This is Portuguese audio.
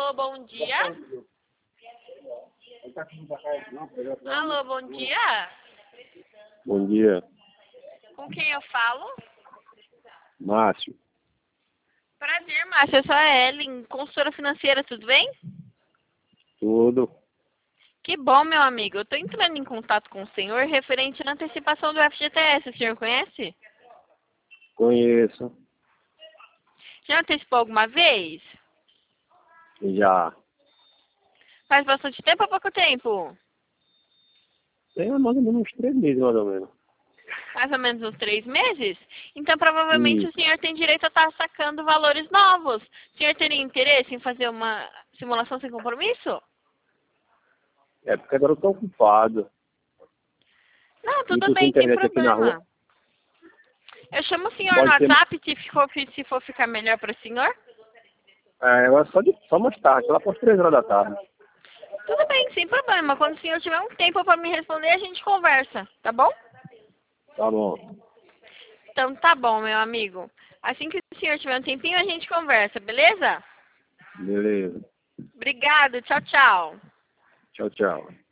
Alô, bom dia. Alô, bom dia. Bom dia, Com quem eu falo? Márcio. Prazer, Márcia. Eu sou a Ellen, consultora financeira, tudo bem? Tudo. Que bom, meu amigo. Eu estou entrando em contato com o senhor referente à antecipação do FGTS. O senhor conhece? Conheço. Já antecipou alguma vez? Já. Faz bastante tempo ou pouco tempo? Tem mais ou menos uns 3 meses, mais ou menos. Mais ou menos uns 3 meses? Então, provavelmente, o Isso. senhor tem direito a estar sacando valores novos. O senhor teria interesse em fazer uma simulação sem compromisso? É porque agora eu tô ocupado. Não, E tudo tu tem bem, sem internet aqui na rua? problema. Eu chamo o senhor no Pode ser. WhatsApp se for ficar melhor para o senhor. Agora só mais tarde, lá por 3 horas da tarde. Tudo bem, sem problema. Quando o senhor tiver um tempo para me responder, a gente conversa, tá bom? Tá bom. Então tá bom, meu amigo. Assim que o senhor tiver um tempinho, a gente conversa, beleza? Beleza. Obrigado, tchau, tchau. Tchau, tchau.